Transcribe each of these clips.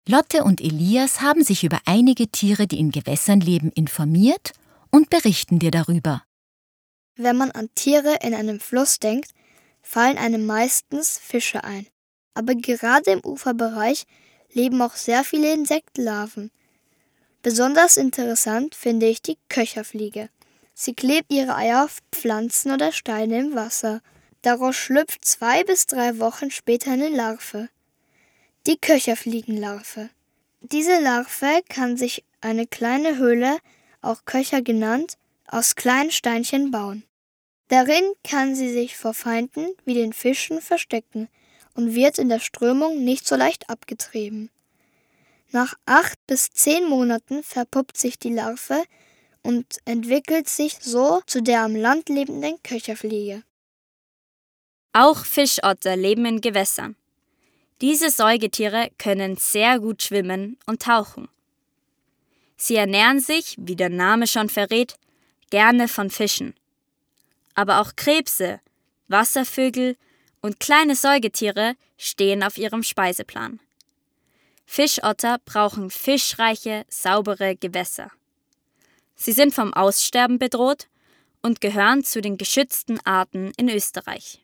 Lotte und Elias haben sich über einige Tiere, die in Gewässern leben, informiert und berichten dir darüber. Wenn man an Tiere in einem Fluss denkt, fallen einem meistens Fische ein. Aber gerade im Uferbereich leben auch sehr viele Insektenlarven. Besonders interessant finde ich die Köcherfliege. Sie klebt ihre Eier auf Pflanzen oder Steine im Wasser. Daraus schlüpft 2 bis 3 Wochen später eine Larve. Die Köcherfliegenlarve. Diese Larve kann sich eine kleine Höhle, auch Köcher genannt, aus kleinen Steinchen bauen. Darin kann sie sich vor Feinden wie den Fischen verstecken und wird in der Strömung nicht so leicht abgetrieben. Nach 8 bis 10 Monaten verpuppt sich die Larve und entwickelt sich so zu der am Land lebenden Köcherfliege. Auch Fischotter leben in Gewässern. Diese Säugetiere können sehr gut schwimmen und tauchen. Sie ernähren sich, wie der Name schon verrät, gerne von Fischen. Aber auch Krebse, Wasservögel und kleine Säugetiere stehen auf ihrem Speiseplan. Fischotter brauchen fischreiche, saubere Gewässer. Sie sind vom Aussterben bedroht und gehören zu den geschützten Arten in Österreich.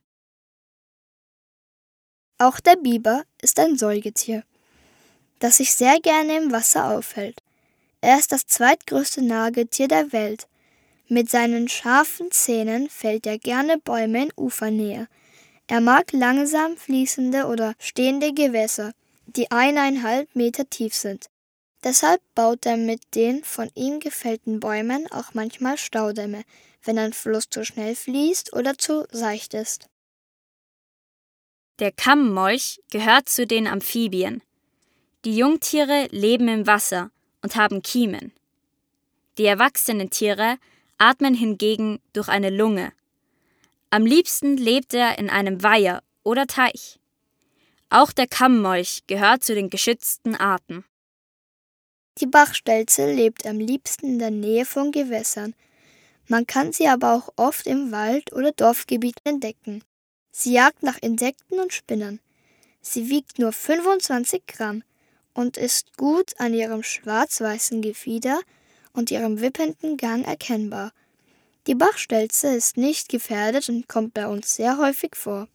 Auch der Biber ist ein Säugetier, das sich sehr gerne im Wasser aufhält. Er ist das zweitgrößte Nagetier der Welt. Mit seinen scharfen Zähnen fällt er gerne Bäume in Ufernähe. Er mag langsam fließende oder stehende Gewässer, die 1,5 Meter tief sind. Deshalb baut er mit den von ihm gefällten Bäumen auch manchmal Staudämme, wenn ein Fluss zu schnell fließt oder zu seicht ist. Der Kammmolch gehört zu den Amphibien. Die Jungtiere leben im Wasser und haben Kiemen. Die erwachsenen Tiere atmen hingegen durch eine Lunge. Am liebsten lebt er in einem Weiher oder Teich. Auch der Kammmolch gehört zu den geschützten Arten. Die Bachstelze lebt am liebsten in der Nähe von Gewässern. Man kann sie aber auch oft im Wald oder Dorfgebiet entdecken. Sie jagt nach Insekten und Spinnern. Sie wiegt nur 25 Gramm und ist gut an ihrem schwarz-weißen Gefieder und ihrem wippenden Gang erkennbar. Die Bachstelze ist nicht gefährdet und kommt bei uns sehr häufig vor.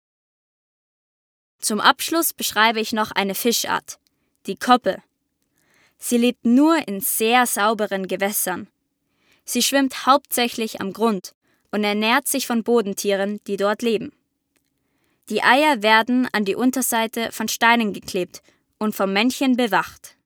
Zum Abschluss beschreibe ich noch eine Fischart, die Koppe. Sie lebt nur in sehr sauberen Gewässern. Sie schwimmt hauptsächlich am Grund und ernährt sich von Bodentieren, die dort leben. Die Eier werden an die Unterseite von Steinen geklebt und vom Männchen bewacht.